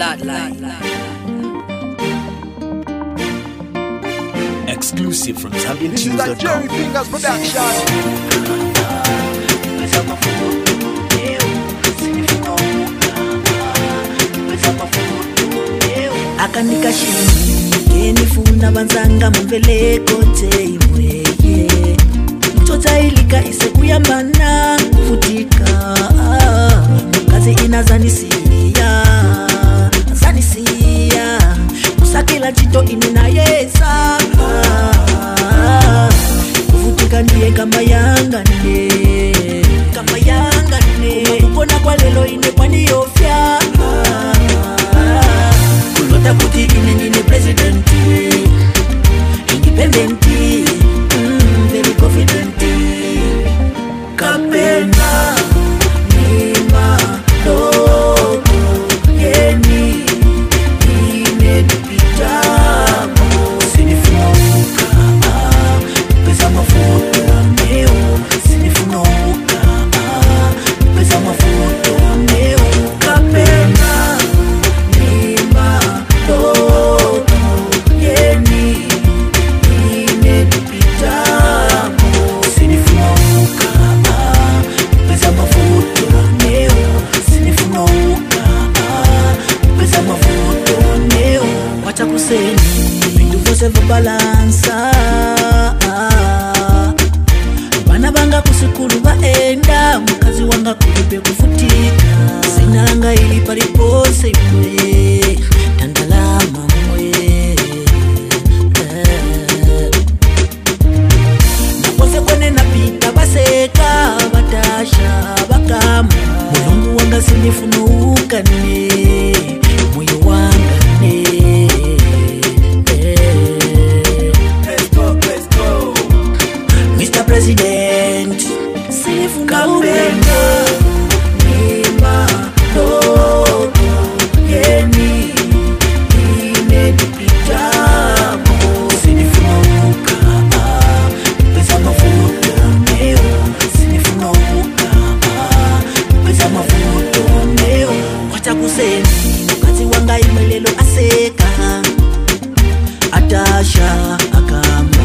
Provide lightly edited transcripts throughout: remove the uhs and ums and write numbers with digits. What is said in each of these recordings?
bloodline. Exclusive from This is like Jerry ZambianTunes.com. Fingers Production. Akanika shini kenifuna banzanga mveleko teimwe mtota ilika ise kuyambana futika mukazi inazanisiya kusakila chito inina yesa kufutika ndiye kama yangane ukona kwa lelo ine kwa niyofya kulota kuti ine nine presidenti independenti very confidenti kapena nima loko yeni ine dipitamo sinifunuka pesa mafuta meo sinifunuka pesa mafuta meo kapena nima loko yeni ine dipitamo sinifunuka pesa mafuta meo sinifunuka pesa mafuta meo wacha kuseni vindu vose vabalansa vana vanga kusikulu vaenda mukazi wanga kulipe kufutika zina langa ili palipose imwe tandalama mwe napose kwene napita baseka batasha bakama mulungu wanga sinifunuukane moyo wangane Mr. President, sinifunuukane nima loko yeni ine dipitamo sinifunuka pesa mafuta meo sinifunuka pesa mafuta meo wacha kuseni mkazi wanga imelelo aseka atasha akamba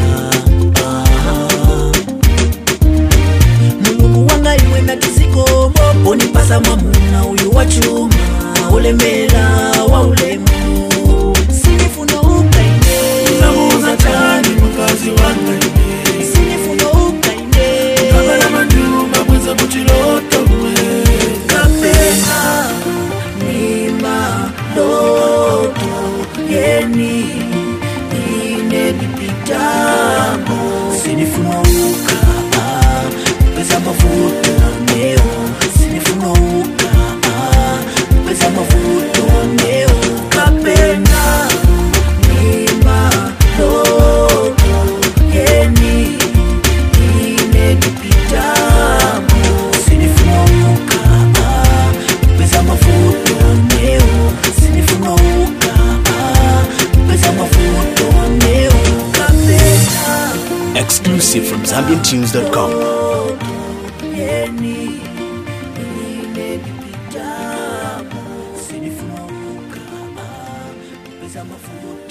mulungu wanga imwe natizikomo bonipasa mwamuna uyu wachuma ulemela wa ulemu sinifunuka ine Namuza tani mkazi wanga ine sinifunuka ine Kabala manjuma mweza kuchiloto mwe kapena nima loto yeni ine dipitamo sinifunuka pesa mafuta meo sinifunuka pesa mafuta meo kapena nima loto yeni ine dipitamo sinifunuka pesa mafuta meo sinifunuka pesa mafuta meo kapena Exclusive from ZambianTunes.com. yeni ine dipitamo sinifunuka pesa mafuta